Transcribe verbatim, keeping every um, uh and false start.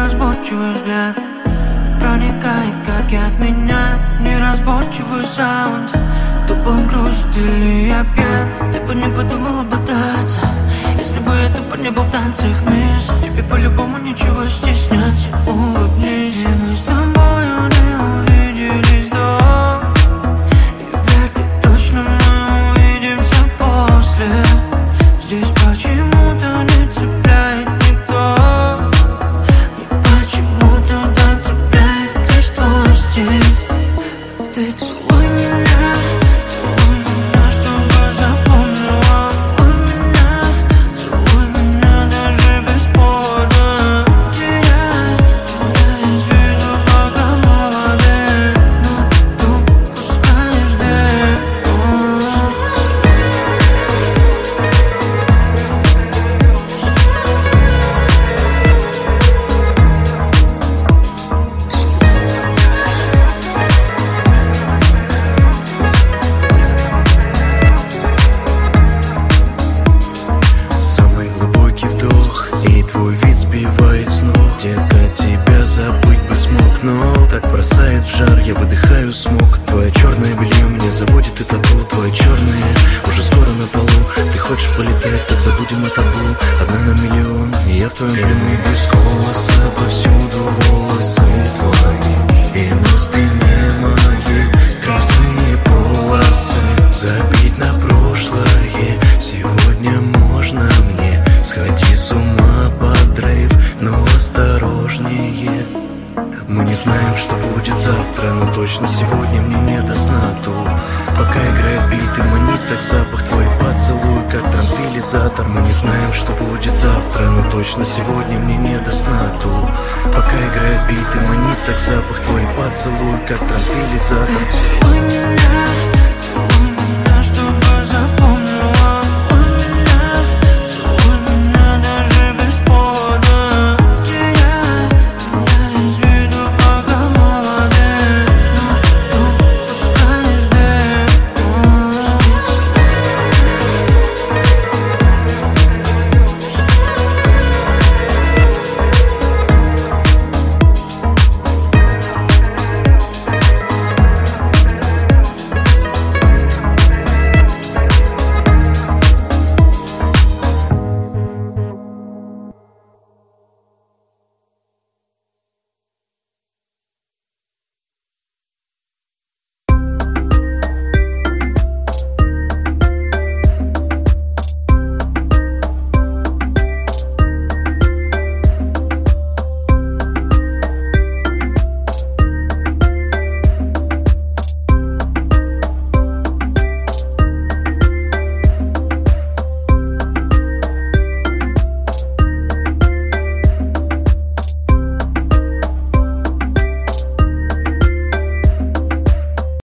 неразборчивый взгляд проникает, как яд в меня. Неразборчивый саунд, тупо грустит или я пьян. Ты бы не подумала бодаться, если бы я тупо не был в танцах, мисс. Тебе по-любому ничего стесняться, улыбнись. И мы с тобою не увиделись до. И верь, ты точно мы увидимся после. Здесь почему-то не цепляет никто. И почему-то да цепляет лишь твой стиль. Ты целуй меня, целуй меня, чтобы запомнила. Целуй меня, целуй меня даже без повода. Теряй меня из виду, пока молодые, но ты упускаешь дым. Самый глубокий вдох, и твой вид сбивает с ног. Детка, тебя забыть бы смог, но так бросает в жар, я выдыхаю смог. Твое черное белье меня заводит и тату. Твои черные уже скоро на полу. Ты хочешь полетать, так забудем о табу. Одна на миллион, и я в твоем плену. Без голоса повсюду волосы твои, и на спине моей красные полосы. Забить на прошлое сегодня можно мне. Сходи с ума под драйв, но осторожнее. Мы не знаем, что будет завтра, но точно сегодня мне не до сна тут. Пока играет бит и манит так запах твой поцелуй, как транквилизатор. Мы не знаем, что будет завтра, но точно сегодня мне не до сна тут. Пока играет бит и манит так запах твой поцелуй, как транквилизатор. Ты целуй меня,